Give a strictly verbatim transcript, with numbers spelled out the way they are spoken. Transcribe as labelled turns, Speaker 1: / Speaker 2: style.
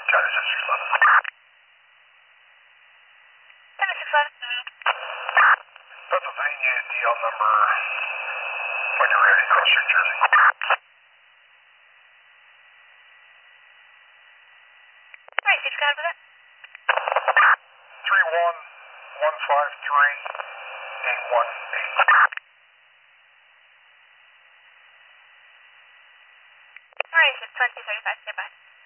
Speaker 1: Charlie six six eleven.
Speaker 2: Charlie six eleven.
Speaker 1: Pennsylvania, D L number, when you're ready, Cross Street, Jersey.
Speaker 2: Alright, six got over that.
Speaker 1: three one one five three eight one eight.
Speaker 2: Alright, six twenty thirty-five, stay by.